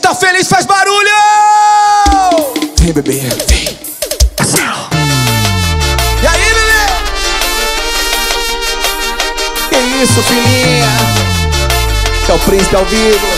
tá feliz, faz barulho! Vem, bebê, vem. E aí, bebê? Que isso, filhinha? É o príncipe ao vivo.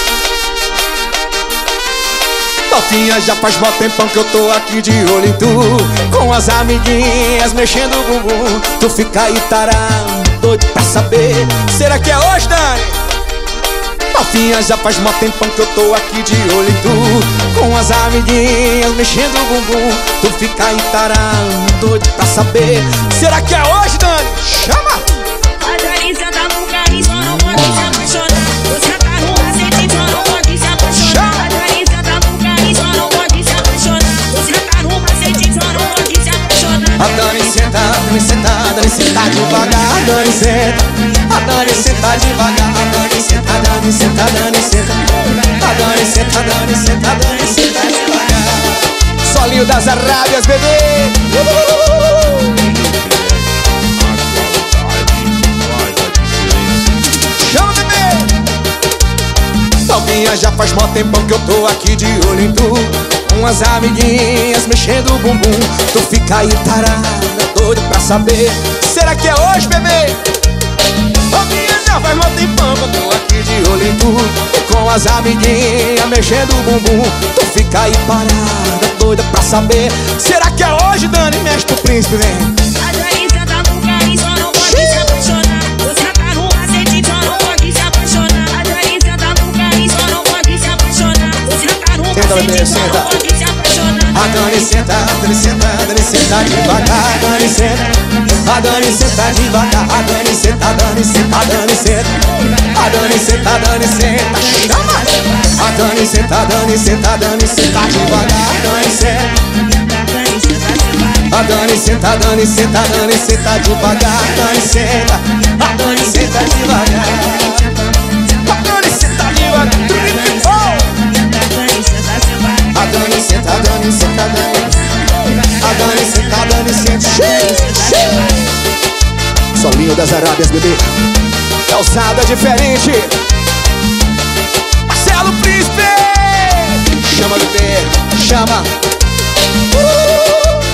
Novinha, já faz mó tempão que eu tô aqui de olho em tu, com as amiguinhas mexendo o bumbum. Tu fica aí tarado, doido pra saber, será que é hoje, Dani? Novinha, já faz mó tempão que eu tô aqui de olho em tu, com as amiguinhas mexendo o bumbum. Tu fica aí tarado, doido pra saber, será que é hoje, Dani? Chama! A Dani senta no carrinho, só não pode se apaixonar. Você tá no macete, só não pode se apaixonar. A Dani senta no carrinho, só não pode se apaixonar. Você tá no macete, só não pode se apaixonar. A Dani senta, Dani senta, Dani senta devagar, Dani senta. A Dani senta devagar, a Dani senta, Dani senta, Dani senta. A Dani senta, Dani senta, Dani senta devagar. Solinho das Arábias, bebê. Chama, bebê. Novinha, já faz mó tempão que eu tô aqui de olho em tu, com as amiguinhas mexendo o bumbum. Tu fica aí tarada, doido pra saber, será que é hoje, bebê? Novinha, já faz mó tempão que eu tô aqui de olho em tu, com as amiguinhas mexendo o bumbum. Tu fica aí parada, doida pra saber, será que é hoje, Dani? Mexe pro príncipe, vem. A Dani senta no carrinho, só não pode se apaixonar. Você tá no macete, só não pode se apaixonar. A Dani senta no carrinho, só não pode se apaixonar. Você tá no macete, só não pode se apaixonar. A Dani senta, Dani senta, Dani senta devagar, Dani senta. A Dani senta devagar, a Dani senta, Dani senta, a Dani senta. A Dani senta, Dani senta, chama! A Dani senta, Dani senta, Dani senta devagar, Dani senta. A Dani senta, Dani senta, Dani senta devagar, Dani senta. A Dani senta devagar. A Dani senta devagar. A Dani senta, Dani senta, Dani. A Dani senta, Dani senta. Solinho das Arábias, bebê. Calçada diferente. Marcelo Príncipe. Chama, bebê, chama.